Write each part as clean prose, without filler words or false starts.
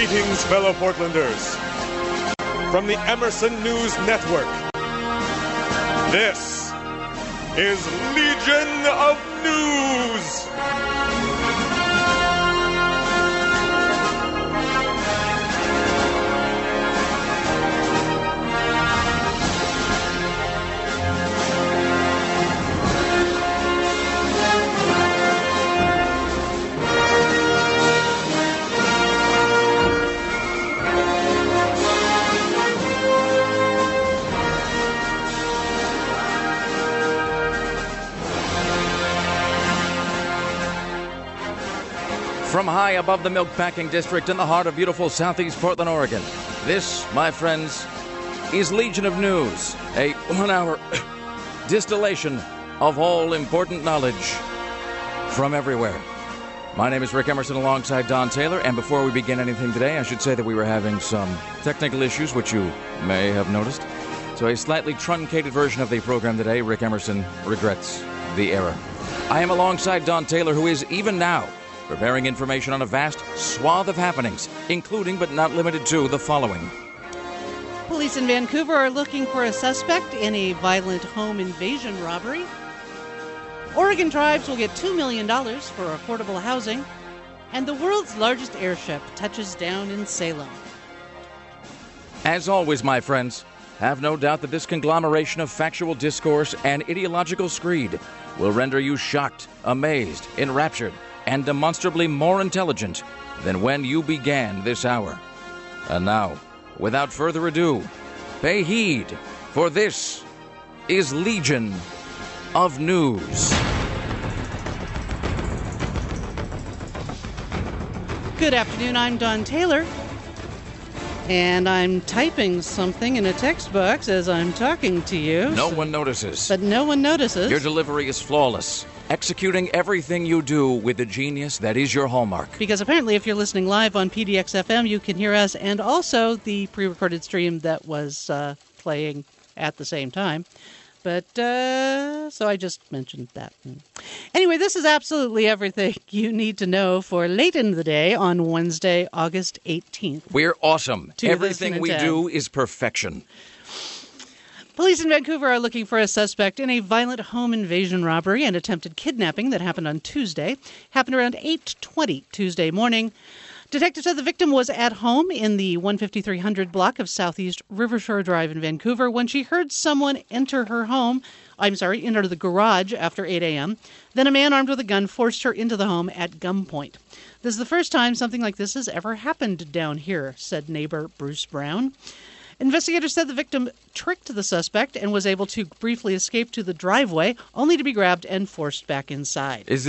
Greetings, fellow Portlanders. From the Emerson News Network, this is Legion of News. From high above the Milk-Packing District in the heart of beautiful southeast Portland, Oregon, this, my friends, is Legion of News, a 1-hour distillation of all important knowledge from everywhere. My name is Rick Emerson alongside Don Taylor, and before we begin anything today, I should say that we were having some technical issues, which you may have noticed. So a slightly truncated version of the program today. Rick Emerson regrets the error. I am alongside Don Taylor, who is even now preparing information on a vast swath of happenings, including but not limited to the following. Police in Vancouver are looking for a suspect in a violent home invasion robbery. Oregon tribes will get $2 million for affordable housing. And the world's largest airship touches down in Salem. As always, my friends, have no doubt that this conglomeration of factual discourse and ideological screed will render you shocked, amazed, enraptured, and demonstrably more intelligent than when you began this hour. And now, without further ado, pay heed, for this is Legion of News. Good afternoon, I'm Don Taylor. And I'm typing something in a text box as I'm talking to you. No one notices. But no one notices. Your delivery is flawless, executing everything you do with the genius that is your hallmark. Because apparently if you're listening live on PDX-FM, you can hear us and also the pre-recorded stream that was playing at the same time. But, so I just mentioned that. Anyway, this is absolutely everything you need to know for late in the day on Wednesday, August 18th. We're awesome. Everything we do is perfection. Police in Vancouver are looking for a suspect in a violent home invasion robbery and attempted kidnapping that happened on Tuesday. Happened around 8:20 Tuesday morning. Detectives said the victim was at home in the 15300 block of Southeast Rivershore Drive in Vancouver when she heard someone enter the garage after 8 a.m. Then a man armed with a gun forced her into the home at gunpoint. This is the first time something like this has ever happened down here, said neighbor Bruce Brown. Investigators said the victim tricked the suspect and was able to briefly escape to the driveway, only to be grabbed and forced back inside. Is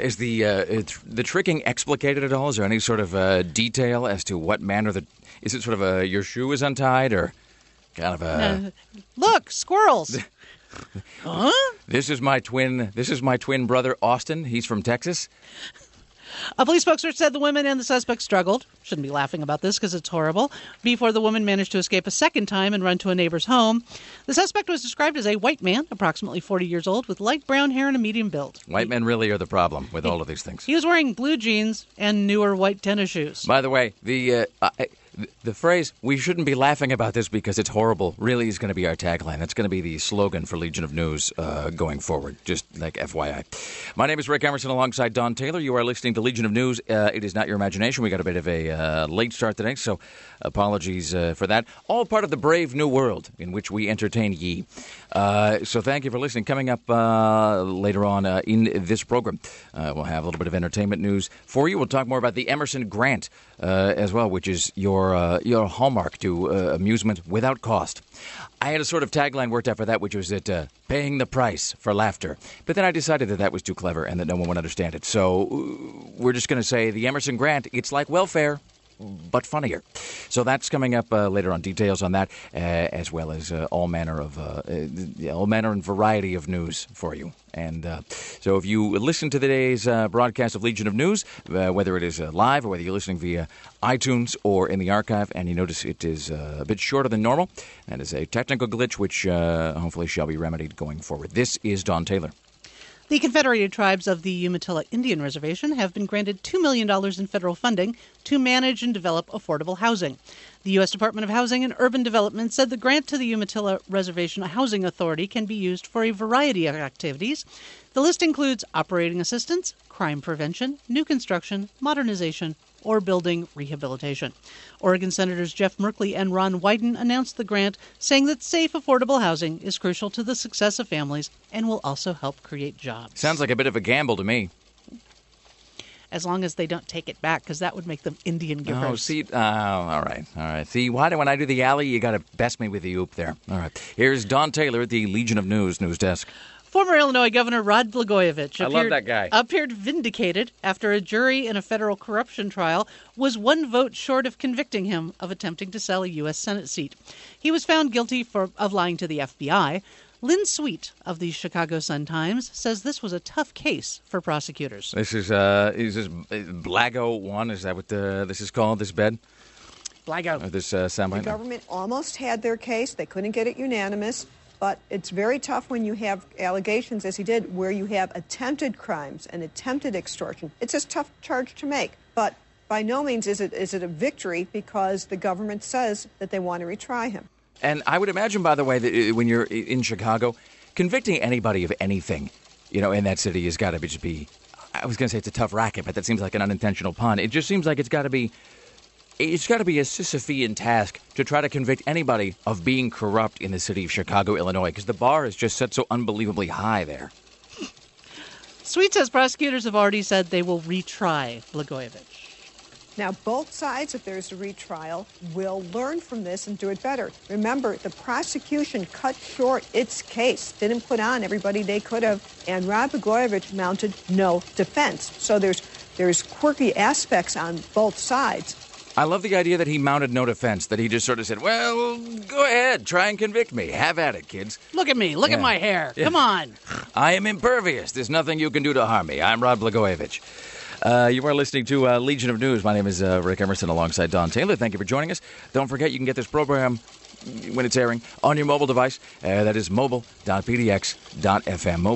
the tricking explicated at all? Is there any sort of detail as to what manner is it sort of your shoe is untied or kind of a look, squirrels. Huh? This is my twin brother Austin. He's from Texas. A police spokesperson said the woman and the suspect struggled. Shouldn't be laughing about this because it's horrible. Before the woman managed to escape a second time and run to a neighbor's home. The suspect was described as a white man, approximately 40 years old, with light brown hair and a medium build. White men really are the problem with all of these things. He was wearing blue jeans and newer white tennis shoes. By the way, the phrase, we shouldn't be laughing about this because it's horrible, really is going to be our tagline. That's going to be the slogan for Legion of News going forward, just like FYI. My name is Rick Emerson alongside Don Taylor. You are listening to Legion of News. It is not your imagination. We got a bit of a late start today, so apologies for that. All part of the brave new world in which we entertain ye. So thank you for listening. Coming up later on in this program, we'll have a little bit of entertainment news for you. We'll talk more about the Emerson Grant as well, which is your hallmark to amusement without cost. I had a sort of tagline worked out for that, which was that paying the price for laughter. But then I decided that was too clever and that no one would understand it. So we're just going to say the Emerson Grant, it's like welfare, but funnier. So that's coming up later on. Details on that, as well as all manner and variety of news for you. And so if you listen to today's broadcast of Legion of News, whether it is live or whether you're listening via iTunes or in the archive, and you notice it is a bit shorter than normal, that is a technical glitch which hopefully shall be remedied going forward. This is Don Taylor. The Confederated Tribes of the Umatilla Indian Reservation have been granted $2 million in federal funding to manage and develop affordable housing. The U.S. Department of Housing and Urban Development said the grant to the Umatilla Reservation Housing Authority can be used for a variety of activities. The list includes operating assistance, crime prevention, new construction, modernization, or building rehabilitation. Oregon Senators Jeff Merkley and Ron Wyden announced the grant, saying that safe, affordable housing is crucial to the success of families and will also help create jobs. Sounds like a bit of a gamble to me. As long as they don't take it back, because that would make them Indian givers. Oh, see, all right. See, why when I do the alley, you got to best me with the oop there. All right. Here's Don Taylor at the Legion of News desk. Former Illinois Governor Rod Blagojevich love that guy. appeared vindicated after a jury in a federal corruption trial was one vote short of convicting him of attempting to sell a U.S. Senate seat. He was found guilty of lying to the FBI. Lynn Sweet of the Chicago Sun-Times says this was a tough case for prosecutors. This is Blago 1? Is that what this is called, this bed? Blago. This soundbite? The government almost had their case. They couldn't get it unanimous. But it's very tough when you have allegations, as he did, where you have attempted crimes and attempted extortion. It's a tough charge to make. But by no means is it a victory, because the government says that they want to retry him. And I would imagine, by the way, that when you're in Chicago, convicting anybody of anything, in that city has got to just be, I was going to say it's a tough racket, but that seems like an unintentional pun. It just seems like it's got to be a Sisyphean task to try to convict anybody of being corrupt in the city of Chicago, Illinois, because the bar is just set so unbelievably high there. Sweet says prosecutors have already said they will retry Blagojevich. Now, both sides, if there's a retrial, will learn from this and do it better. Remember, the prosecution cut short its case, didn't put on everybody they could have, and Rod Blagojevich mounted no defense. So there's quirky aspects on both sides. I love the idea that he mounted no defense, that he just sort of said, well, go ahead, try and convict me. Have at it, kids. Look at me. Look at my hair. Yeah. Come on. I am impervious. There's nothing you can do to harm me. I'm Rod Blagojevich. You are listening to Legion of News. My name is Rick Emerson alongside Don Taylor. Thank you for joining us. Don't forget, you can get this program when it's airing on your mobile device. That is mobile.pdx.fm.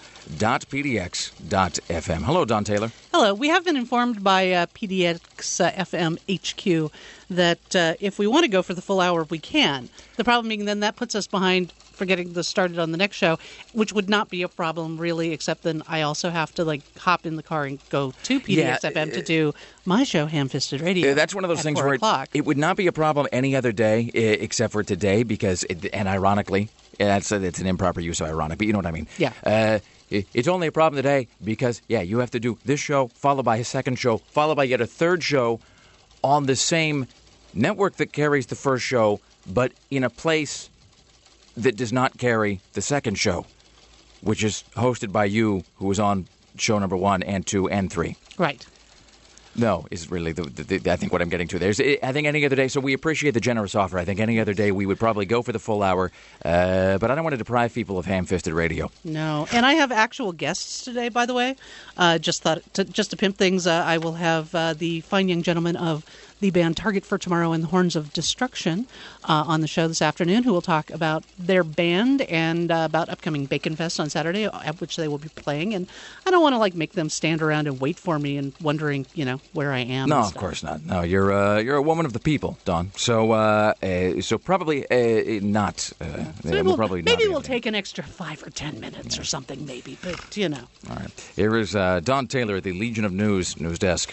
Mobile.pdx.fm. Hello, Don Taylor. Hello. We have been informed by PDX FM HQ that if we want to go for the full hour, we can. The problem being then that puts us behind for getting this started on the next show, which would not be a problem really, except then I also have to hop in the car and go to PDX FM to do my show, Ham-Fisted Radio. That's one of those things where it would not be a problem any other day except for today, because, and ironically, it's an improper use of ironic, but you know what I mean. Yeah. It's only a problem today because, you have to do this show, followed by a second show, followed by yet a third show on the same network that carries the first show, but in a place that does not carry the second show, which is hosted by you, who was on show number 1 and 2 and 3. Right. No, is really I think what I'm getting to there. I think any other day, so we appreciate the generous offer. I think any other day we would probably go for the full hour, but I don't want to deprive people of Ham-Fisted Radio. No, and I have actual guests today, by the way. Just to pimp things, I will have the fine young gentleman of the band Target for Tomorrow and the Horns of Destruction on the show this afternoon, who will talk about their band and about upcoming Bacon Fest on Saturday, at which they will be playing. And I don't want to make them stand around and wait for me and wondering, where I am. No, of course not. No, you're a woman of the people, Dawn. So probably not. Maybe we'll take an extra 5 or 10 minutes or something, maybe. But All right. Here is Don Taylor at the Legion of News desk.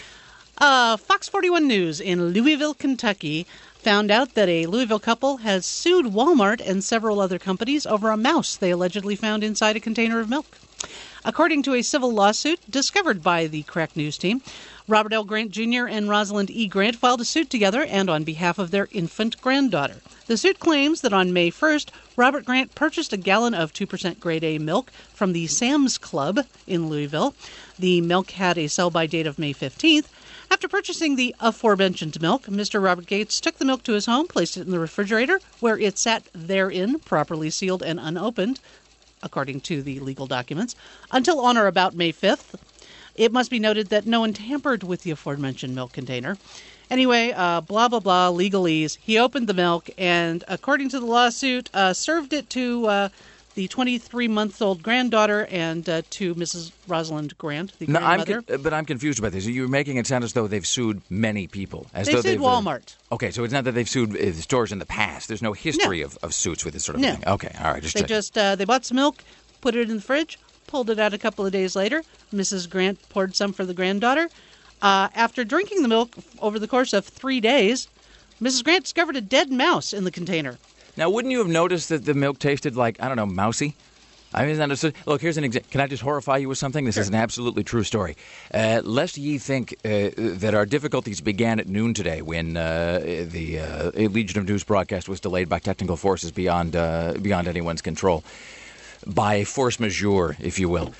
Fox 41 News in Louisville, Kentucky, found out that a Louisville couple has sued Walmart and several other companies over a mouse they allegedly found inside a container of milk. According to a civil lawsuit discovered by the Crack News team, Robert L. Grant Jr. and Rosalind E. Grant filed a suit together and on behalf of their infant granddaughter. The suit claims that on May 1st, Robert Grant purchased a gallon of 2% grade A milk from the Sam's Club in Louisville. The milk had a sell-by date of May 15th. After purchasing the aforementioned milk, Mr. Robert Gates took the milk to his home, placed it in the refrigerator, where it sat therein, properly sealed and unopened, according to the legal documents, until on or about May 5th. It must be noted that no one tampered with the aforementioned milk container. Anyway, blah, blah, blah, legalese. He opened the milk and, according to the lawsuit, served it to the 23-month-old granddaughter, and to Mrs. Rosalind Grant, the grandmother. But I'm confused about this. You're making it sound as though they've sued many people. They sued Walmart. Okay, so it's not that they've sued stores in the past. There's no history of suits with this sort of thing. Okay, all right. They bought some milk, put it in the fridge, pulled it out a couple of days later. Mrs. Grant poured some for the granddaughter. After drinking the milk over the course of 3 days, Mrs. Grant discovered a dead mouse in the container. Now, wouldn't you have noticed that the milk tasted like, I don't know, mousy? I mean, look, here's an example. Can I just horrify you with something? This is an absolutely true story. Lest ye think that our difficulties began at noon today when the Legion of News broadcast was delayed by technical forces beyond anyone's control. By force majeure, if you will.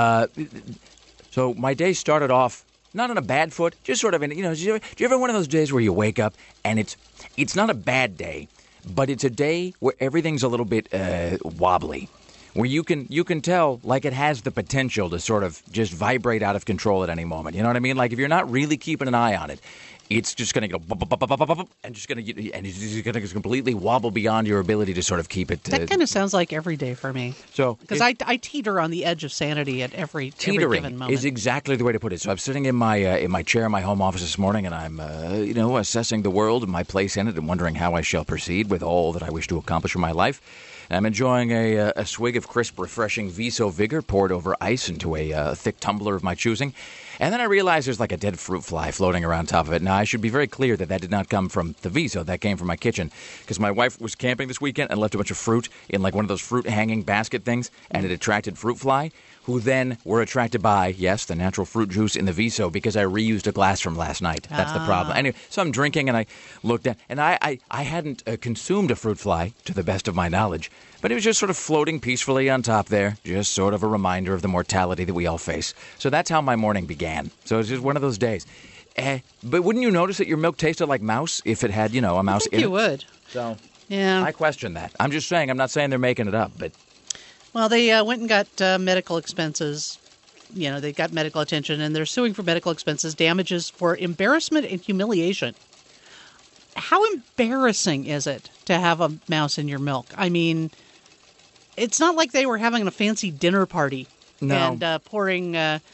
So my day started off not on a bad foot, just sort of do you ever one of those days where you wake up and it's not a bad day, but it's a day where everything's a little bit wobbly, where you can tell like it has the potential to sort of just vibrate out of control at any moment. You know what I mean? Like if you're not really keeping an eye on it, it's just going to go and it's going to completely wobble beyond your ability to sort of keep it. That kind of sounds like every day for me. So because I teeter on the edge of sanity at every given moment. Is exactly the way to put it. So I'm sitting in my chair in my home office this morning, and I'm assessing the world and my place in it, and wondering how I shall proceed with all that I wish to accomplish in my life. And I'm enjoying a swig of crisp, refreshing Viso Vigor poured over ice into a thick tumbler of my choosing. And then I realized there's like a dead fruit fly floating around top of it. Now, I should be very clear that did not come from the Viso. That came from my kitchen. Because my wife was camping this weekend and left a bunch of fruit in like one of those fruit hanging basket things. And it attracted fruit fly, who then were attracted by, yes, the natural fruit juice in the Viso because I reused a glass from last night. That's the problem. Anyway, so I'm drinking and I looked at, and I hadn't consumed a fruit fly to the best of my knowledge. But it was just sort of floating peacefully on top there, just sort of a reminder of the mortality that we all face. So that's how my morning began. So it's just one of those days. But wouldn't you notice that your milk tasted like mouse if it had, a mouse in it? You would. So yeah, I question that. I'm just saying. I'm not saying they're making it up, but. Well, they went and got medical expenses. They got medical attention, and they're suing for medical expenses, damages for embarrassment and humiliation. How embarrassing is it to have a mouse in your milk? I mean, it's not like they were having a fancy dinner party and pouring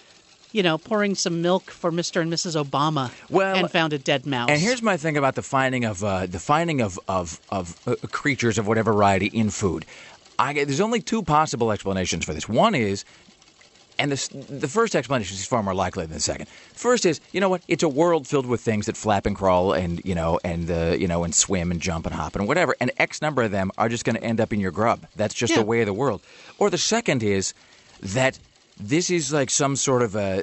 some milk for Mr. and Mrs. Obama and found a dead mouse. And here's my thing about the finding of creatures of whatever variety in food. There's only two possible explanations for this. One is, and the first explanation is far more likely than the second. First is, you know what? It's a world filled with things that flap and crawl and and swim and jump and hop and whatever. And X number of them are just going to end up in your grub. That's just the way of the world. Or the second is that this is like some sort of a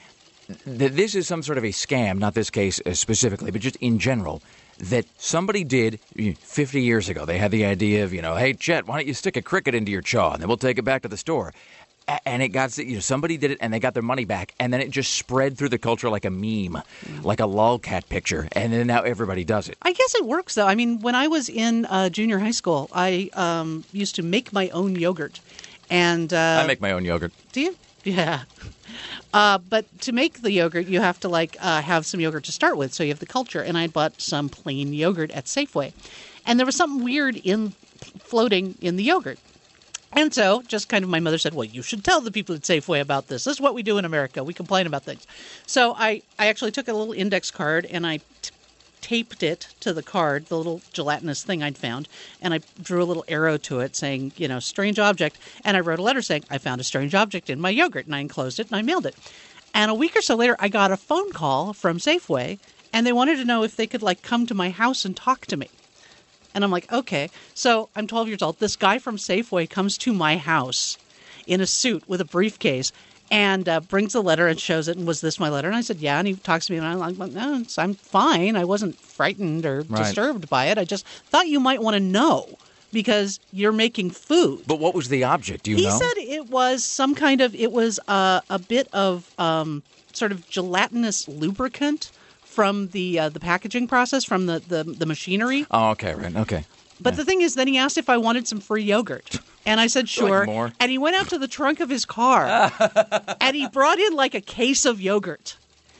scam. Not this case specifically, but just in general. That somebody did 50 years ago. They had the idea of, hey, Chet, why don't you stick a cricket into your chaw and then we'll take it back to the store. And it got, somebody did it and they got their money back. And then it just spread through the culture like a meme, like a lolcat picture. And then now everybody does it. I guess it works, though. I mean, when I was in junior high school, I used to make my own yogurt. And I make my own yogurt. Do you? Yeah. But to make the yogurt, you have to have some yogurt to start with. So you have the culture. And I bought some plain yogurt at Safeway. And there was something weird floating in the yogurt. And so just kind of my mother said, well, you should tell the people at Safeway about this. This is what we do in America. We complain about things. So I actually took a little index card and I taped it to the card, the little gelatinous thing I'd found, and I drew a little arrow to it saying, strange object. And I wrote a letter saying, I found a strange object in my yogurt, and I enclosed it and I mailed it. And a week or so later, I got a phone call from Safeway, and they wanted to know if they could come to my house and talk to me. And I'm like, okay. So I'm 12 years old. This guy from Safeway comes to my house in a suit with a briefcase and brings a letter and shows it. And was this my letter? And I said, yeah. And he talks to me and I'm like, no, I'm fine. I wasn't frightened or disturbed by it. I just thought you might want to know because you're making food. But what was the object? Do you know? He said it was a bit of sort of gelatinous lubricant from the packaging process, from the machinery. Oh, okay, right, okay. But the thing is, then he asked if I wanted some free yogurt. And I said, sure. Like more? And he went out to the trunk of his car, and he brought in a case of yogurt.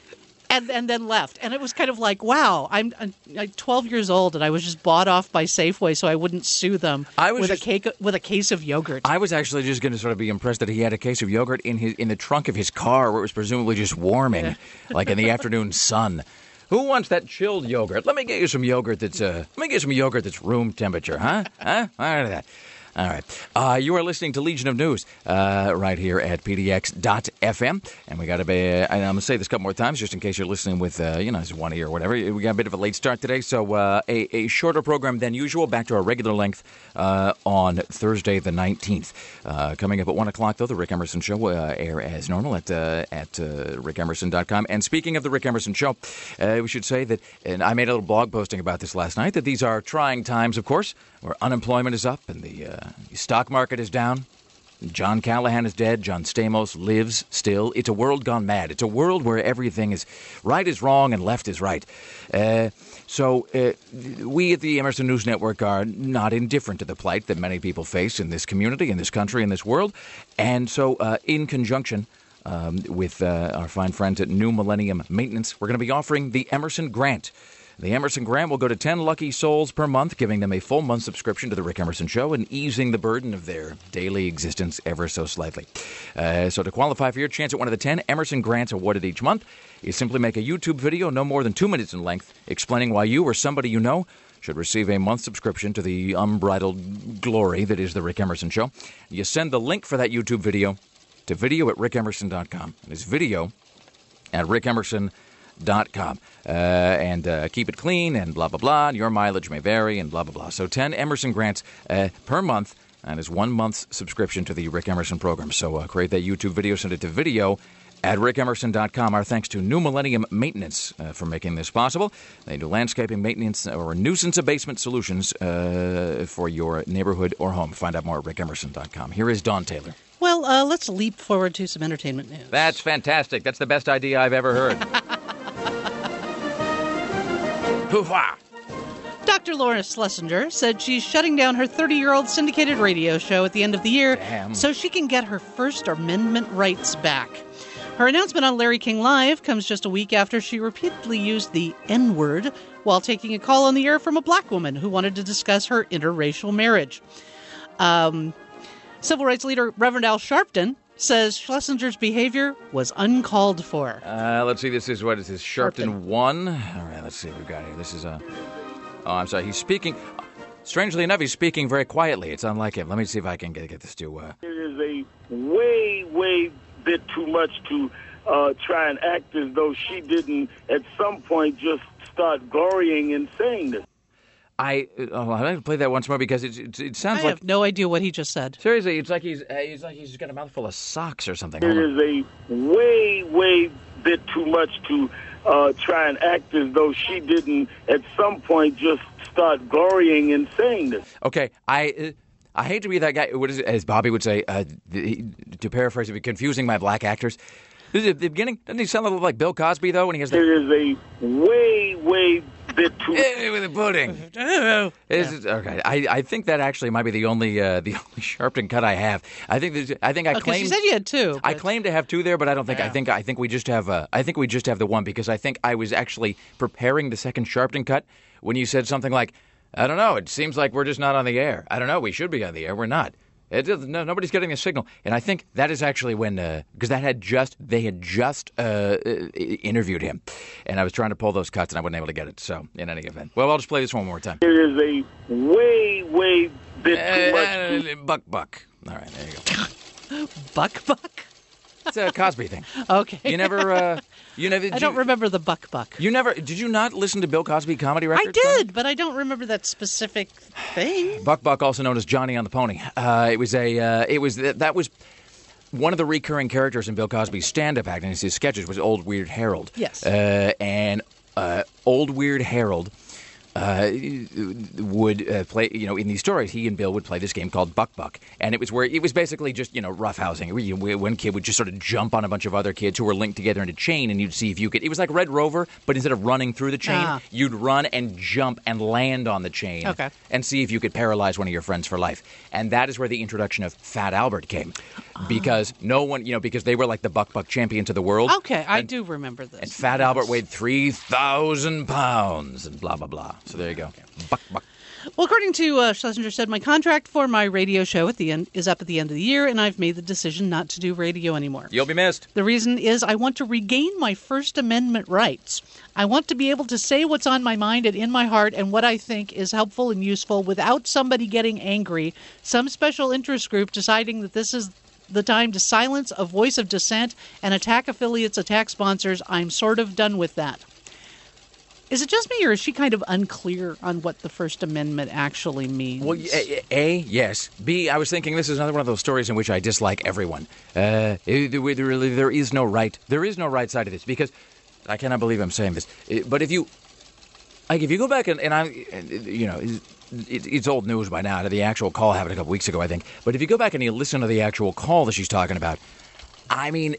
And then left. And it was kind of like, wow, I'm 12 years old and I was just bought off by Safeway so I wouldn't sue them with a case of yogurt. I was actually just going to sort of be impressed that he had a case of yogurt in the trunk of his car where it was presumably just warming, like in the afternoon sun. Who wants that chilled yogurt? Let me get you some yogurt that's room temperature, huh? All right. You are listening to Legion of News right here at PDX.FM. And we got to be, and I'm going to say this a couple more times just in case you're listening with, it's one ear or whatever. We got a bit of a late start today, so a shorter program than usual, back to our regular length on Thursday the 19th. Coming up at 1 o'clock, though, the Rick Emerson Show will air as normal at rickemerson.com. And speaking of the Rick Emerson Show, we should say that, and I made a little blog posting about this last night, that these are trying times, of course, where unemployment is up and the stock market is down. John Callahan is dead. John Stamos lives still. It's a world gone mad. It's a world where everything is right is wrong and left is right. So we at the Emerson News Network are not indifferent to the plight that many people face in this community, in this country, in this world. And so in conjunction with our fine friends at New Millennium Maintenance, we're going to be offering the Emerson Grant. The Emerson Grant will go to 10 lucky souls per month, giving them a full month subscription to The Rick Emerson Show and easing the burden of their daily existence ever so slightly. So to qualify for your chance at one of the 10 Emerson Grants awarded each month, you simply make a YouTube video no more than 2 minutes in length explaining why you or somebody you know should receive a month subscription to the unbridled glory that is The Rick Emerson Show. You send the link for that YouTube video to video@rickemerson.com. It is video@rickemerson.com. And keep it clean and blah, blah, blah. And your mileage may vary and blah, blah, blah. So 10 Emerson Grants per month. And is 1 month's subscription to the Rick Emerson program. So create that YouTube video, send it to video@rickemerson.com. Our thanks to New Millennium Maintenance for making this possible. They do landscaping maintenance or nuisance abatement solutions for your neighborhood or home. Find out more at rickemerson.com. Here is Dawn Taylor. Well, let's leap forward to some entertainment news. That's fantastic. That's the best idea I've ever heard. Hoo-ha! Dr. Laura Schlesinger said she's shutting down her 30-year-old syndicated radio show at the end of the year so she can get her First Amendment rights back. Her announcement on Larry King Live comes just a week after she repeatedly used the N-word while taking a call on the air from a black woman who wanted to discuss her interracial marriage. Civil rights leader Reverend Al Sharpton says Schlesinger's behavior was uncalled for. Let's see. This is Sharpton 1. All right, let's see what we've got here. This is Oh, I'm sorry. He's speaking. Strangely enough, he's speaking very quietly. It's unlike him. Let me see if I can get this to. It is a way bit too much to try and act as though she didn't at some point just start glorying in saying this. I'd like to play that once more because it sounds like... I have no idea what he just said. Seriously, it's like he's got a mouthful of socks or something. It is a way bit too much to try and act as though she didn't at some point just start glorying in saying this. Okay, I hate to be that guy. What is it, as Bobby would say, to paraphrase it, confusing my black actors. This is at the beginning. Doesn't he sound a little like Bill Cosby, though, when he has the... It is a way bit too... with the pudding. Okay, I think that actually might be the only Sharpton cut I have. I think I claimed... You said you had two. I claim to have two there, but I don't think... Yeah. I think we just have... I think we just have the one because I think I was actually preparing the second Sharpton cut when you said something like, I don't know, it seems like we're just not on the air. I don't know, we should be on the air. We're not. Nobody's getting a signal, and I think that is actually when because they had just interviewed him, and I was trying to pull those cuts and I wasn't able to get it. So in any event, well, I'll just play this one more time. It is a way bit too much. Buck. All right, there you go. Buck. It's a Cosby thing. Okay. You never. I don't remember the Buck. You never. Did you not listen to Bill Cosby comedy records? I did, but I don't remember that specific thing. Buck, also known as Johnny on the Pony. That was one of the recurring characters in Bill Cosby's stand-up act, and his sketches was Old Weird Harold. Yes. And Old Weird Harold would play, in these stories, he and Bill would play this game called Buck Buck. And it was basically just, roughhousing. One kid would just sort of jump on a bunch of other kids who were linked together in a chain, and you'd see if you could. It was like Red Rover, but instead of running through the chain, you'd run and jump and land on the chain and see if you could paralyze one of your friends for life. And that is where the introduction of Fat Albert came. Because no one, because they were like the Buck Buck champions of the world. Okay, I do remember this. And Fat Albert weighed 3,000 pounds and blah, blah, blah. So there you go. Buck, buck. Well, according to Schlesinger said, my contract for my radio show is up at the end of the year, and I've made the decision not to do radio anymore. You'll be missed. The reason is I want to regain my First Amendment rights. I want to be able to say what's on my mind and in my heart and what I think is helpful and useful without somebody getting angry, some special interest group deciding that this is the time to silence a voice of dissent and attack affiliates, attack sponsors. I'm sort of done with that. Is it just me, or is she kind of unclear on what the First Amendment actually means? Well, A, yes. B, I was thinking this is another one of those stories in which I dislike everyone. There is no right. There is no right side of this, because I cannot believe I'm saying this. But if you go back and it's old news by now. The actual call happened a couple weeks ago, I think. But if you go back and you listen to the actual call that she's talking about, I mean,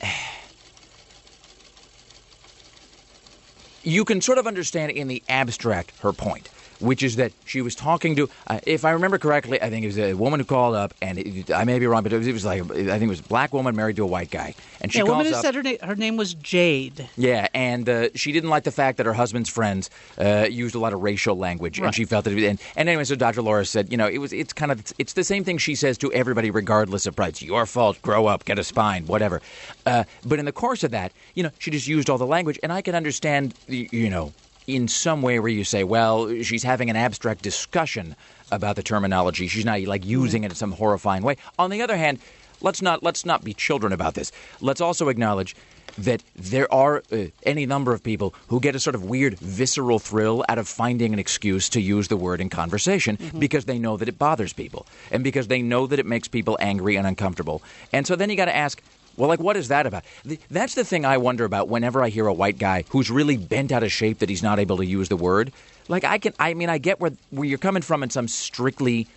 you can sort of understand in the abstract her point, which is that she was talking to, if I remember correctly, I think it was a woman who called up, and I may be wrong, but it was like, I think it was a black woman married to a white guy. And she calls up. Woman who said her name was Jade. Yeah, and she didn't like the fact that her husband's friends used a lot of racial language, and she felt that and anyway, so Dr. Laura said, it's the same thing she says to everybody regardless of price. Your fault, grow up, get a spine, whatever. But in the course of that, she just used all the language, and I can understand, in some way where you say, well, she's having an abstract discussion about the terminology. She's not like using it in some horrifying way. On the other hand, let's not be children about this. Let's also acknowledge that there are any number of people who get a sort of weird visceral thrill out of finding an excuse to use the word in conversation because they know that it bothers people and because they know that it makes people angry and uncomfortable. And so then you got to ask, well, like, what is that about? That's the thing I wonder about whenever I hear a white guy who's really bent out of shape that he's not able to use the word. Like, I get where you're coming from in some strictly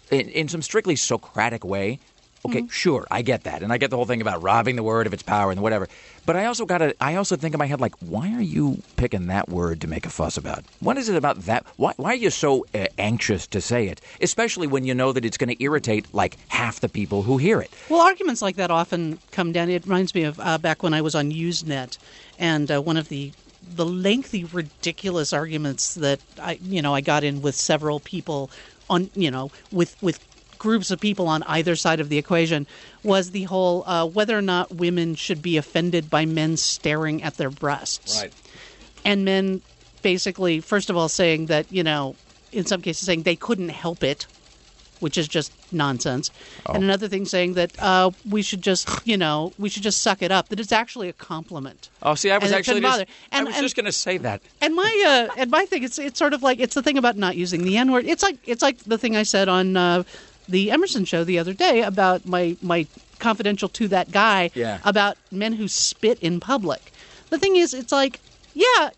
Socratic way. Okay, sure, I get that. And I get the whole thing about robbing the word of its power and whatever. But I also think in my head, like, why are you picking that word to make a fuss about? What is it about that? Why are you so anxious to say it? Especially when you know that it's going to irritate, like, half the people who hear it. Well, arguments like that often come down. It reminds me of back when I was on Usenet, and one of the lengthy, ridiculous arguments that I got in with several people on, with groups of people on either side of the equation was the whole whether or not women should be offended by men staring at their breasts. Right. And men basically, first of all, saying that, in some cases saying they couldn't help it, which is just nonsense. Oh. And another thing saying that we should just suck it up, that it's actually a compliment. Oh, see, I was just going to say that. And my thing, it's sort of like, it's the thing about not using the N-word. It's like the thing I said on the Emerson show the other day about my confidential to that guy about men who spit in public. The thing is, it's like, yes,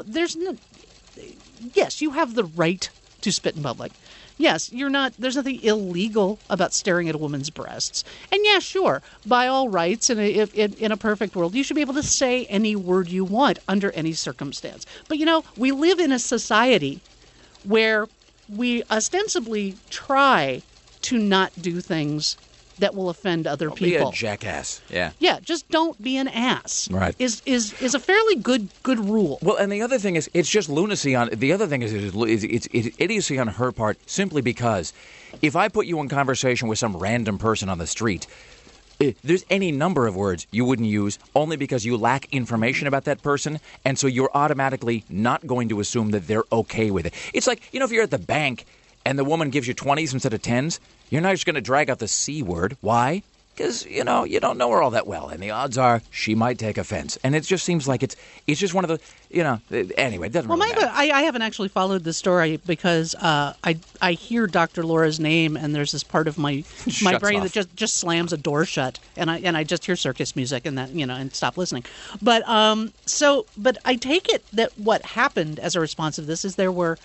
you have the right to spit in public. Yes, there's nothing illegal about staring at a woman's breasts. And yeah, sure, by all rights, in a perfect world, you should be able to say any word you want under any circumstance. But we live in a society where we ostensibly try to not do things that will offend other people. Be a jackass. Yeah. Yeah, just don't be an ass. Right. Is a fairly good rule. Well, and the other thing is, it's just lunacy on. The other thing is it's idiocy on her part, simply because if I put you in conversation with some random person on the street, there's any number of words you wouldn't use only because you lack information about that person, and so you're automatically not going to assume that they're okay with it. It's like, if you're at the bank and the woman gives you 20s instead of 10s, you're not just going to drag out the C word. Why? Because, you don't know her all that well, and the odds are she might take offense. And it just seems like it's just one of the, anyway, it doesn't really matter. I haven't actually followed the story because I hear Dr. Laura's name, and there's this part of my brain that just slams a door shut, and I just hear circus music and that, and stop listening. But I take it that what happened as a response of this is there were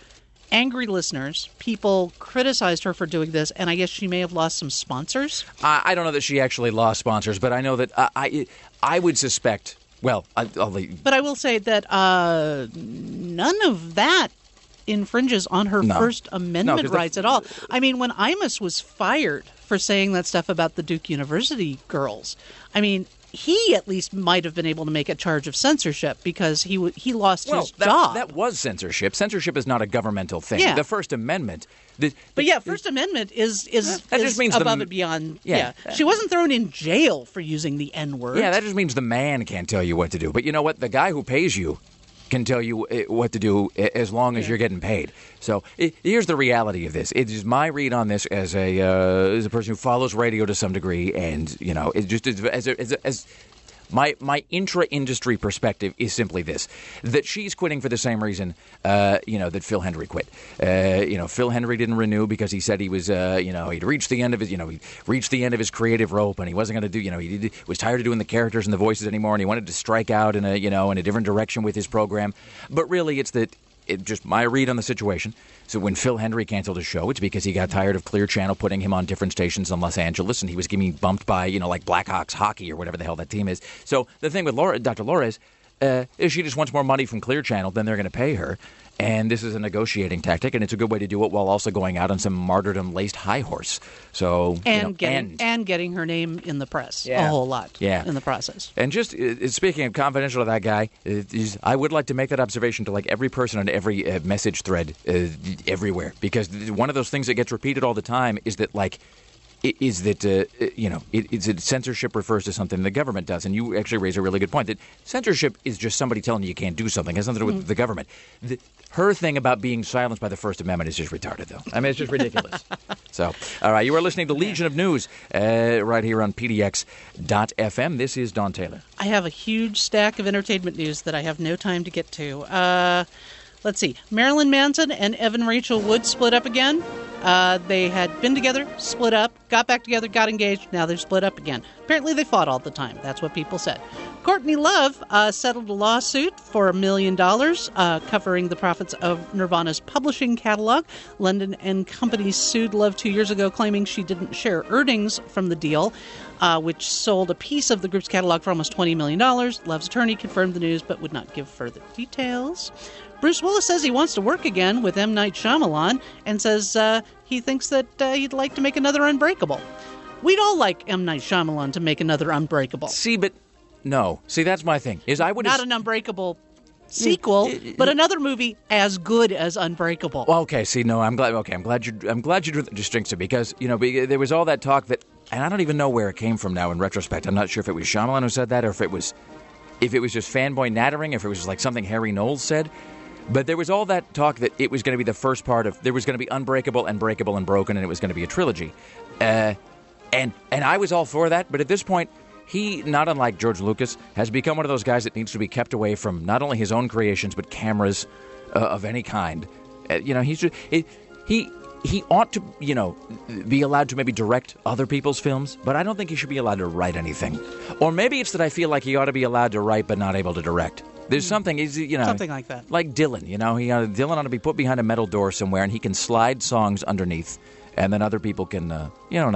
angry listeners. People criticized her for doing this, and I guess she may have lost some sponsors. I don't know that she actually lost sponsors, but I know that I would suspect. Well, but I will say that none of that infringes on her First Amendment rights at all. I mean, when Imus was fired for saying that stuff about the Duke University girls, I mean, he at least might have been able to make a charge of censorship because he lost his job. That was censorship. Censorship is not a governmental thing. Yeah. The First Amendment. First Amendment is that just means above and beyond. Yeah. She wasn't thrown in jail for using the N-word. Yeah, that just means the man can't tell you what to do. But you know what? The guy who pays you can tell you what to do as long as you're getting paid. So here's the reality of this. It is my read on this as a person who follows radio to some degree, and it just as my intra-industry perspective is simply this: that she's quitting for the same reason, that Phil Hendry quit. Phil Hendry didn't renew because he said he was, he'd reached the end of his, he reached the end of his creative rope, and he wasn't going to do, he was tired of doing the characters and the voices anymore, and he wanted to strike out in a different direction with his program. But really, it's just my read on the situation. So when Phil Hendry canceled his show, it's because he got tired of Clear Channel putting him on different stations in Los Angeles, and he was getting bumped by, like Blackhawks hockey or whatever the hell that team is. So the thing with Dr. Laura is she just wants more money from Clear Channel than they're going to pay her. And this is a negotiating tactic, and it's a good way to do it while also going out on some martyrdom-laced high horse. So getting her name in the press a whole lot in the process. And just speaking of confidential to that guy, I would like to make that observation to like every person on every message thread everywhere, because one of those things that gets repeated all the time is that censorship refers to something the government does. And you actually raise a really good point that censorship is just somebody telling you can't do something. It has nothing to do with the government. Her thing about being silenced by the First Amendment is just retarded, though. I mean, it's just ridiculous. So, all right, you are listening to Legion of News right here on PDX.FM. This is Don Taylor. I have a huge stack of entertainment news that I have no time to get to. Let's see. Marilyn Manson and Evan Rachel Wood split up again. They had been together, split up, got back together, got engaged. Now they're split up again. Apparently they fought all the time. That's what people said. Courtney Love settled a lawsuit for $1 million covering the profits of Nirvana's publishing catalog. London and Company sued Love 2 years ago, claiming she didn't share earnings from the deal, which sold a piece of the group's catalog for almost $20 million. Love's attorney confirmed the news but would not give further details. Bruce Willis says he wants to work again with M. Night Shyamalan and says he thinks that he'd like to make another Unbreakable. We'd all like M. Night Shyamalan to make another Unbreakable. See, that's my thing. Not an Unbreakable sequel, but another movie as good as Unbreakable. Well, okay, see, no, I'm glad you drew the distinction because, there was all that talk that, and I don't even know where it came from now in retrospect. I'm not sure if it was Shyamalan who said that or if it was just fanboy nattering, if it was like something Harry Knowles said. But there was all that talk that it was going to be the first part of, there was going to be Unbreakable and Breakable and Broken, and it was going to be a trilogy. And I was all for that, but at this point, he, not unlike George Lucas, has become one of those guys that needs to be kept away from not only his own creations, but cameras of any kind. He ought to, be allowed to maybe direct other people's films, but I don't think he should be allowed to write anything. Or maybe it's that I feel like he ought to be allowed to write but not able to direct. There's something, something like that. Like Dylan, Dylan ought to be put behind a metal door somewhere, and he can slide songs underneath, and then other people can, can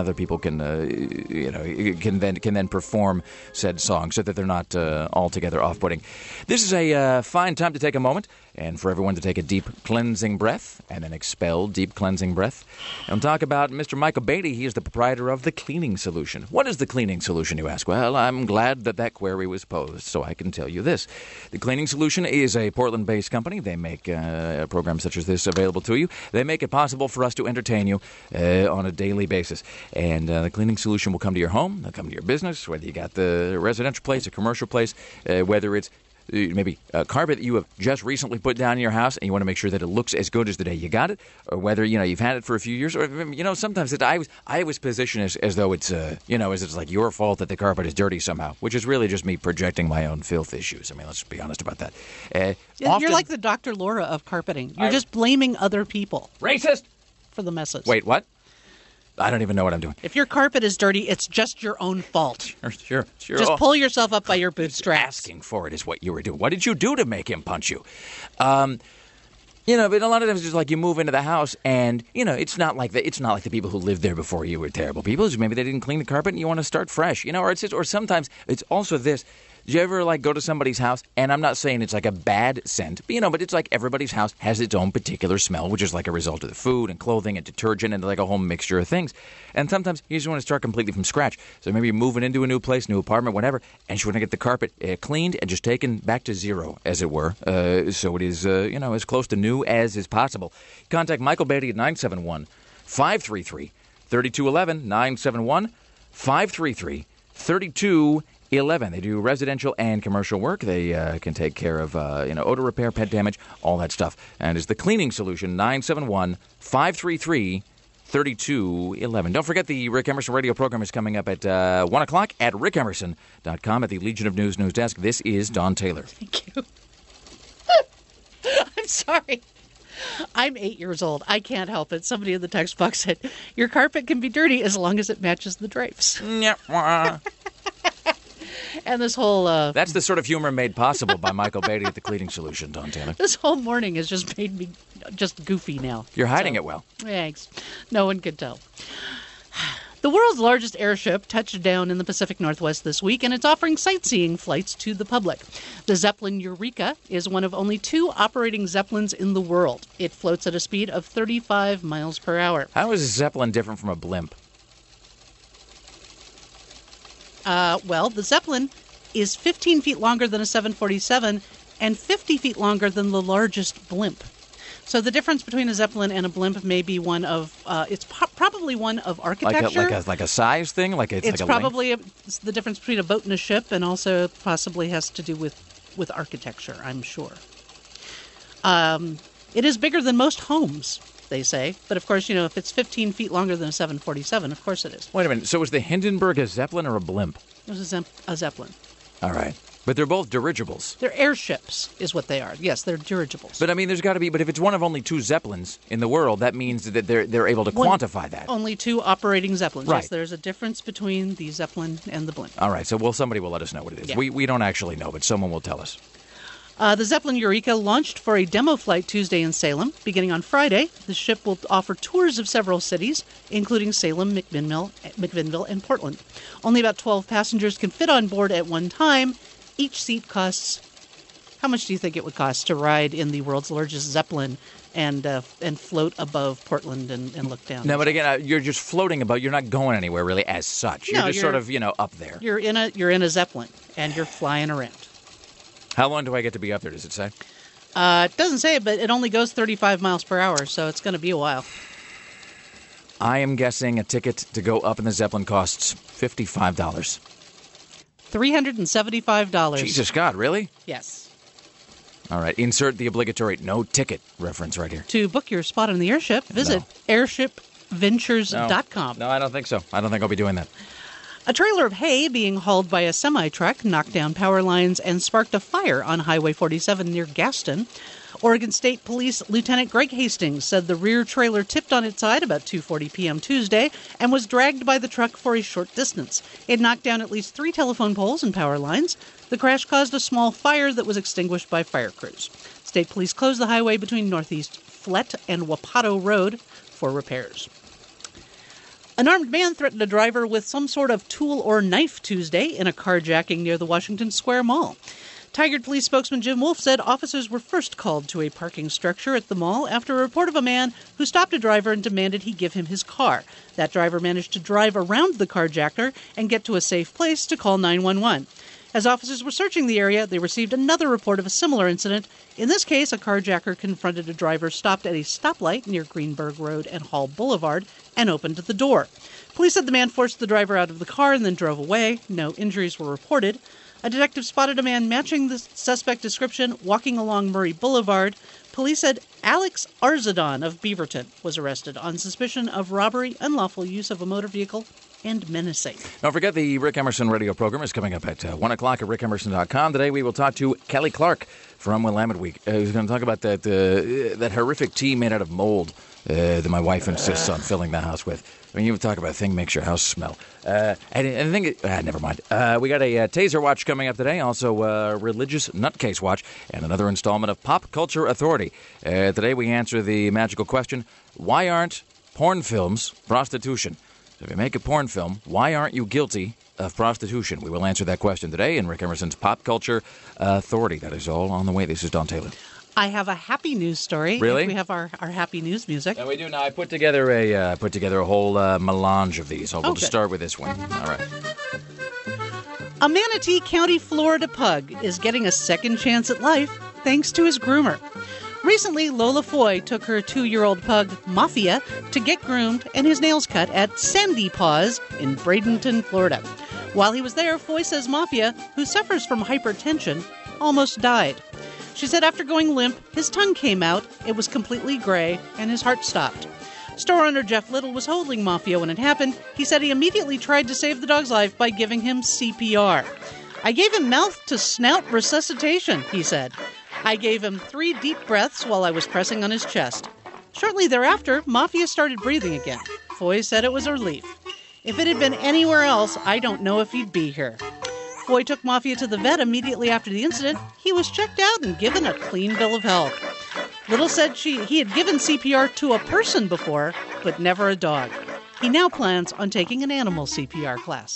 then perform said songs so that they're not altogether off-putting. This is a fine time to take a moment and for everyone to take a deep cleansing breath and then expel deep cleansing breath. And we'll talk about Mr. Michael Beatty. He is the proprietor of The Cleaning Solution. What is The Cleaning Solution, you ask? Well, I'm glad that query was posed, so I can tell you this. The Cleaning Solution is a Portland-based company. They make programs such as this available to you. They make it possible for us to entertain you on a daily basis. And The Cleaning Solution will come to your home. They'll come to your business, whether you got the residential place, a commercial place, whether it's maybe a carpet that you have just recently put down in your house and you want to make sure that it looks as good as the day you got it, or whether, you've had it for a few years, or, sometimes I was positioned as though it's, as it's like your fault that the carpet is dirty somehow, which is really just me projecting my own filth issues. I mean, let's be honest about that. You're like the Dr. Laura of carpeting. You're just blaming other people. Racist! For the messes. Wait, what? I don't even know what I'm doing. If your carpet is dirty, it's just your own fault. Sure. Just pull yourself up by your bootstraps. Asking for it is what you were doing. What did you do to make him punch you? But a lot of times it's just like you move into the house and, it's not like the people who lived there before you were terrible people. It's maybe they didn't clean the carpet and you want to start fresh, or sometimes it's also this. Do you ever go to somebody's house, and I'm not saying it's like a bad scent, but it's like everybody's house has its own particular smell, which is like a result of the food and clothing and detergent and like a whole mixture of things. And sometimes you just want to start completely from scratch. So maybe you're moving into a new place, new apartment, whatever, and you want to get the carpet cleaned and just taken back to zero, as it were. So it is, as close to new as is possible. Contact Michael Beatty at 971-533-3211, 971-533-3211. They do residential and commercial work. They can take care of, odor repair, pet damage, all that stuff. And is the cleaning solution, 971-533-3211. Don't forget the Rick Emerson radio program is coming up at 1 o'clock at rickemerson.com at the Legion of News News Desk. This is Don Taylor. Thank you. I'm sorry. I'm 8 years old. I can't help it. Somebody in the text box said, your carpet can be dirty as long as it matches the drapes. And this whole... That's the sort of humor made possible by Michael Beatty at the Cleaning Solution, Don Taylor. This whole morning has just made me just goofy now. You're hiding it well. Thanks. No one could tell. The world's largest airship touched down in the Pacific Northwest this week, and it's offering sightseeing flights to the public. The Zeppelin Eureka is one of only 2 operating Zeppelins in the world. It floats at a speed of 35 miles per hour. How is a Zeppelin different from a blimp? Well, the Zeppelin is 15 feet longer than a 747 and 50 feet longer than the largest blimp. So the difference between a Zeppelin and a blimp may be one of, it's probably one of architecture. Like a size thing? It's probably the difference between a boat and a ship, and also possibly has to do with architecture, I'm sure. It is bigger than most homes, they say. But, of course, if it's 15 feet longer than a 747, of course it is. Wait a minute. So was the Hindenburg a Zeppelin or a blimp? It was a Zeppelin. All right. But they're both dirigibles. They're airships is what they are. Yes, they're dirigibles. But, there's got to be... But if it's one of only 2 Zeppelins in the world, that means that they're able to quantify that. Only 2 operating Zeppelins. Right. Yes, there's a difference between the Zeppelin and the blimp. All right. So, somebody will let us know what it is. Yeah. We don't actually know, but someone will tell us. The Zeppelin Eureka launched for a demo flight Tuesday in Salem. Beginning on Friday, the ship will offer tours of several cities, including Salem, McMinnville, and Portland. Only about 12 passengers can fit on board at one time. Each seat costs... How much do you think it would cost to ride in the world's largest Zeppelin and float above Portland and look down? No, but again, you're just floating above. You're not going anywhere really as such. You're just sort of, up there. You're in a Zeppelin, and you're flying around. How long do I get to be up there, does it say? It doesn't say, but it only goes 35 miles per hour, so it's going to be a while. I am guessing a ticket to go up in the Zeppelin costs $55. $375. Jesus God, really? Yes. All right, insert the obligatory no ticket reference right here. To book your spot on the airship, visit airshipventures.com. No, I don't think so. I don't think I'll be doing that. A trailer of hay being hauled by a semi-truck knocked down power lines and sparked a fire on Highway 47 near Gaston. Oregon State Police Lieutenant Greg Hastings said the rear trailer tipped on its side about 2:40 p.m. Tuesday and was dragged by the truck for a short distance. It knocked down at least 3 telephone poles and power lines. The crash caused a small fire that was extinguished by fire crews. State police closed the highway between Northeast Flett and Wapato Road for repairs. An armed man threatened a driver with some sort of tool or knife Tuesday in a carjacking near the Washington Square Mall. Tigard Police spokesman Jim Wolf said officers were first called to a parking structure at the mall after a report of a man who stopped a driver and demanded he give him his car. That driver managed to drive around the carjacker and get to a safe place to call 911. As officers were searching the area, they received another report of a similar incident. In this case, a carjacker confronted a driver stopped at a stoplight near Greenberg Road and Hall Boulevard and opened the door. Police said the man forced the driver out of the car and then drove away. No injuries were reported. A detective spotted a man matching the suspect description walking along Murray Boulevard. Police said Alex Arzadon of Beaverton was arrested on suspicion of robbery, unlawful use of a motor vehicle, and menacing. Don't forget the Rick Emerson radio program is coming up at 1 o'clock at rickemerson.com. Today we will talk to Kelly Clark from Willamette Week. He's going to talk about that horrific tea made out of mold that my wife insists on filling the house with. When you talk about a thing makes your house smell. And I think, never mind. We got a Taser Watch coming up today, also a Religious Nutcase Watch, and another installment of Pop Culture Authority. Today we answer the magical question, why aren't porn films prostitution? So if you make a porn film, why aren't you guilty of prostitution? We will answer that question today in Rick Emerson's Pop Culture Authority. That is all on the way. This is Don Taylor. I have a happy news story. Really? We have our happy news music. Yeah, we do. Now, I put together a whole melange of these. We'll just start with this one. All right. A Manatee County, Florida pug is getting a second chance at life thanks to his groomer. Recently, Lola Foy took her 2-year-old pug, Mafia, to get groomed and his nails cut at Sandy Paws in Bradenton, Florida. While he was there, Foy says Mafia, who suffers from hypertension, almost died. She said after going limp, his tongue came out, it was completely gray, and his heart stopped. Store owner Jeff Little was holding Mafia when it happened. He said he immediately tried to save the dog's life by giving him CPR. I gave him mouth-to-snout resuscitation, he said. I gave him 3 deep breaths while I was pressing on his chest. Shortly thereafter, Mafia started breathing again. Foy said it was a relief. If it had been anywhere else, I don't know if he'd be here. Foy took Mafia to the vet immediately after the incident. He was checked out and given a clean bill of health. Little said he had given CPR to a person before, but never a dog. He now plans on taking an animal CPR class.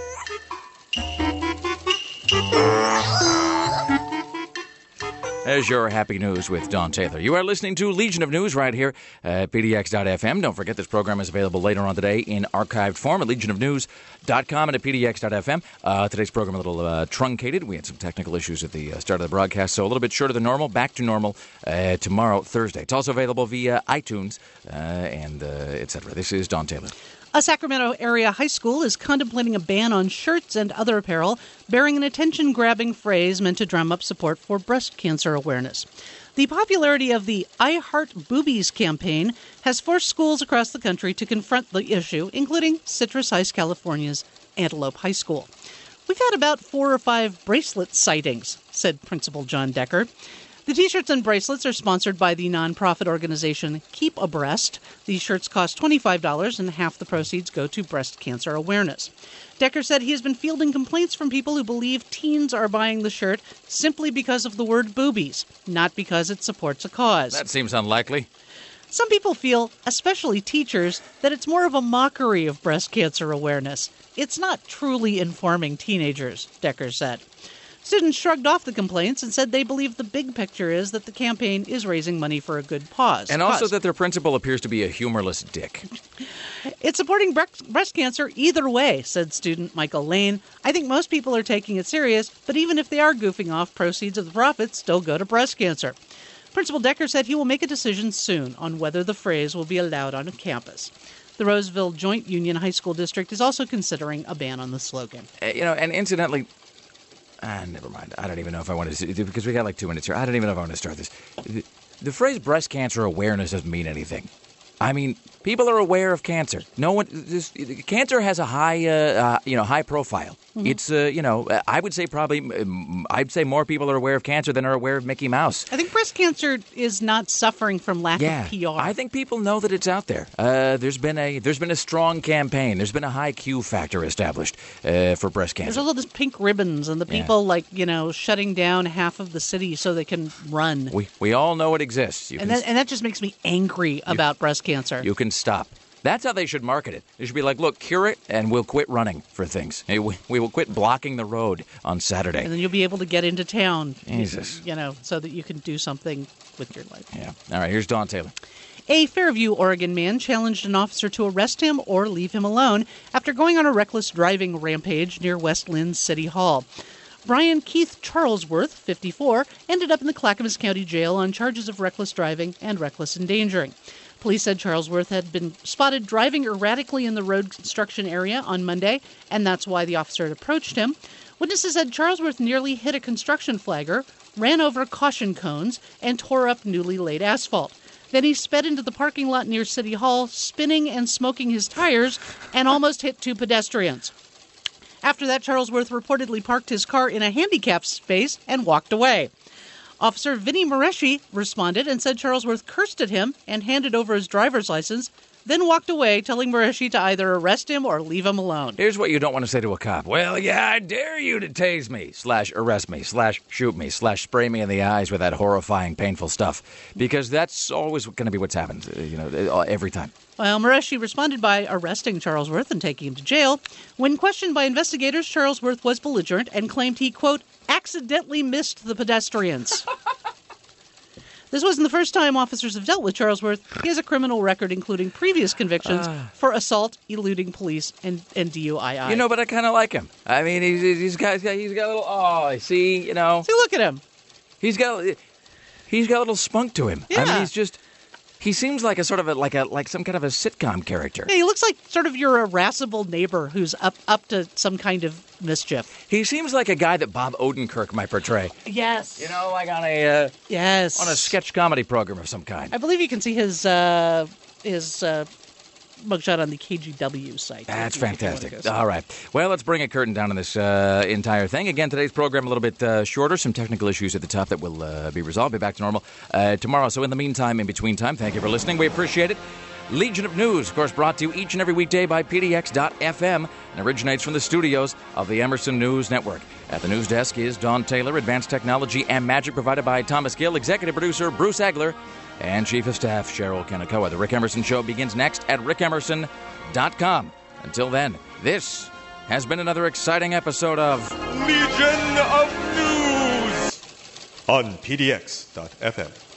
There's your happy news with Don Taylor. You are listening to Legion of News right here at PDX.FM. Don't forget this program is available later on today in archived form at legionofnews.com and at PDX.FM. Today's program a little truncated. We had some technical issues at the start of the broadcast, so a little bit shorter than normal. Back to normal tomorrow, Thursday. It's also available via iTunes and etc. This is Don Taylor. A Sacramento area high school is contemplating a ban on shirts and other apparel bearing an attention-grabbing phrase meant to drum up support for breast cancer awareness. The popularity of the I Heart Boobies campaign has forced schools across the country to confront the issue, including Citrus Heights, California's Antelope High School. We've had about 4 or 5 bracelet sightings, said Principal John Decker. The T-shirts and bracelets are sponsored by the nonprofit organization Keep Abreast. These shirts cost $25, and half the proceeds go to breast cancer awareness. Decker said he has been fielding complaints from people who believe teens are buying the shirt simply because of the word boobies, not because it supports a cause. That seems unlikely. Some people feel, especially teachers, that it's more of a mockery of breast cancer awareness. It's not truly informing teenagers, Decker said. Students shrugged off the complaints and said they believe the big picture is that the campaign is raising money for a good cause. And also that their principal appears to be a humorless dick. It's supporting breast cancer either way, said student Michael Lane. I think most people are taking it serious, but even if they are goofing off, proceeds of the profits still go to breast cancer. Principal Decker said he will make a decision soon on whether the phrase will be allowed on campus. The Roseville Joint Union High School District is also considering a ban on the slogan. And incidentally, never mind. I don't even know if I want to, because we got like 2 minutes here. I don't even know if I want to start this. The phrase breast cancer awareness doesn't mean anything. I mean, people are aware of cancer. Cancer has a high profile. Mm-hmm. It's, I would say I'd say more people are aware of cancer than are aware of Mickey Mouse. I think breast cancer is not suffering from lack of PR. I think people know that it's out there. There's been a strong campaign. There's been a high Q factor established for breast cancer. There's all these pink ribbons and the people shutting down half of the city so they can run. We all know it exists. And that just makes me angry about breast cancer. You can stop. That's how they should market it. They should be like, look, cure it, and we'll quit running for things. We will quit blocking the road on Saturday. And then you'll be able to get into town, Jesus. So that you can do something with your life. Yeah. All right, here's Don Taylor. A Fairview, Oregon man challenged an officer to arrest him or leave him alone after going on a reckless driving rampage near West Linn City Hall. Brian Keith Charlesworth, 54, ended up in the Clackamas County Jail on charges of reckless driving and reckless endangering. Police said Charlesworth had been spotted driving erratically in the road construction area on Monday, and that's why the officer had approached him. Witnesses said Charlesworth nearly hit a construction flagger, ran over caution cones, and tore up newly laid asphalt. Then he sped into the parking lot near City Hall, spinning and smoking his tires, and almost hit 2 pedestrians. After that, Charlesworth reportedly parked his car in a handicapped space and walked away. Officer Vinny Mareschi responded and said Charlesworth cursed at him and handed over his driver's license, then walked away, telling Murishi to either arrest him or leave him alone. Here's what you don't want to say to a cop. Well, yeah, I dare you to tase me, / arrest me, / shoot me, / spray me in the eyes with that horrifying, painful stuff. Because that's always going to be what's happened, every time. Well, Murishi responded by arresting Charlesworth and taking him to jail. When questioned by investigators, Charlesworth was belligerent and claimed he, quote, accidentally missed the pedestrians. This wasn't the first time officers have dealt with Charlesworth. He has a criminal record, including previous convictions for assault, eluding police, and DUI. But I kind of like him. I mean, he's got a little, see, See, look at him. He's got a little spunk to him. Yeah. I mean, he seems like a sort of like some kind of a sitcom character. Yeah, he looks like sort of your irascible neighbor who's up to some kind of mischief. He seems like a guy that Bob Odenkirk might portray. Yes. Like on a yes on a sketch comedy program of some kind. I believe you can see his mugshot on the KGW site. That's fantastic. All right. Well, let's bring a curtain down on this entire thing. Again, today's program a little bit shorter. Some technical issues at the top that will be resolved. Be back to normal tomorrow. So in the meantime, in between time, thank you for listening. We appreciate it. Legion of News, of course, brought to you each and every weekday by PDX.FM and originates from the studios of the Emerson News Network. At the news desk is Dawn Taylor, advanced technology and magic provided by Thomas Gill, executive producer Bruce Egler, and Chief of Staff Cheryl Kanakawa. The Rick Emerson Show begins next at rickemerson.com. Until then, this has been another exciting episode of Legion of News on PDX.FM.